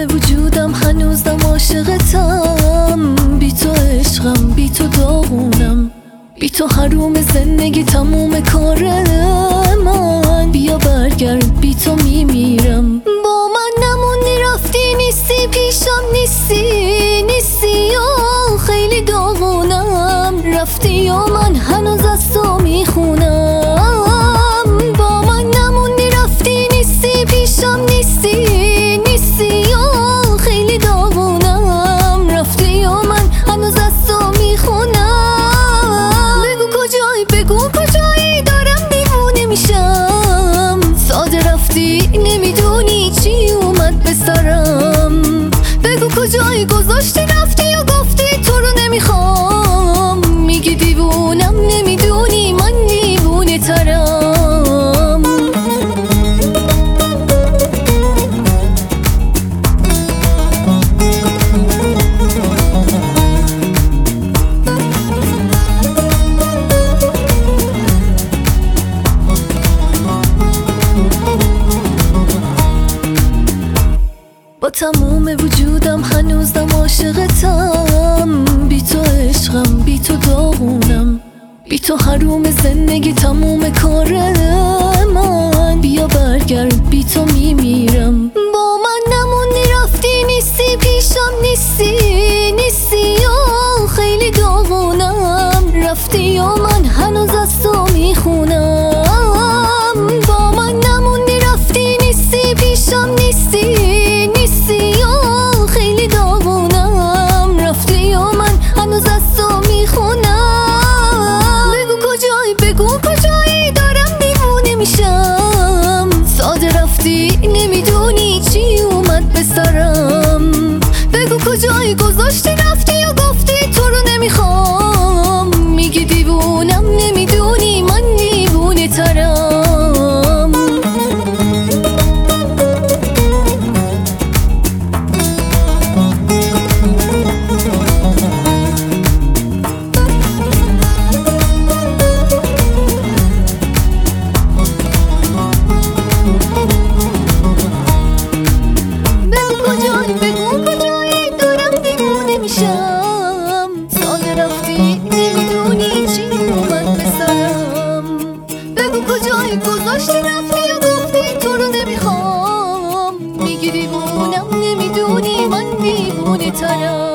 وجودم هنوزم عاشقتم. بی تو عشقم، بی تو داغونم، بی تو حروم زندگی تموم کار من. بیا برگرد، بی تو میمیرم. با من نموندی، رفتی، نیستی پیشم، نیستی یا خیلی داغونم. رفتی یا من هنوز از تو میخونم. با من نموندی، رفتی، نیستی پیشم، نیستی یا خیلی داغونم. رفتی یا من هنوز از تو میخونم. بگو کجایی، دارم دیوونه میشم. ساده رفتی، نمیدونی چی اومد به سرم. بگو کجایی، گذاشتی رفتی یا گفتی تو رو نمیخوام. میگی دیوونم، نمیدونی من دیوونه ترم. با تموم وجودم هنوزم عاشقتم. بی تو عشقم، بی تو داغونم، بی تو حروم زندگی تموم کار من. بیا برگرد، بی تو میمیرم. با من نموندی، رفتی، نیستی پیشم، نیستی یا خیلی داغونم. رفتی یا من هنوز از تو میخونم. با من نموندی، رفتی، نیستی پیشم، نیستی یا خیلی داغونم. رفتی یا من هنوز از تو میخونم. بگو کجایی، دارم دیوونه میشم. ساده رفتی، نمیدونی چی اومد به سرم. بگو کجایی، گذاشتی رفتی یا گفتی تو رو نمیخوام. میگی دیوونم، نمیدونی من دیوونه ترم. بگو کجایی، دارم دیوونه میشم. ساده رفتی، نمیدونی چی اومد به سرم. بگو کجایی، گذاشتی رفتی یا گفتی تو رو نمیخوام. میگی دیوونم، نمیدونی من دیوونه ترم.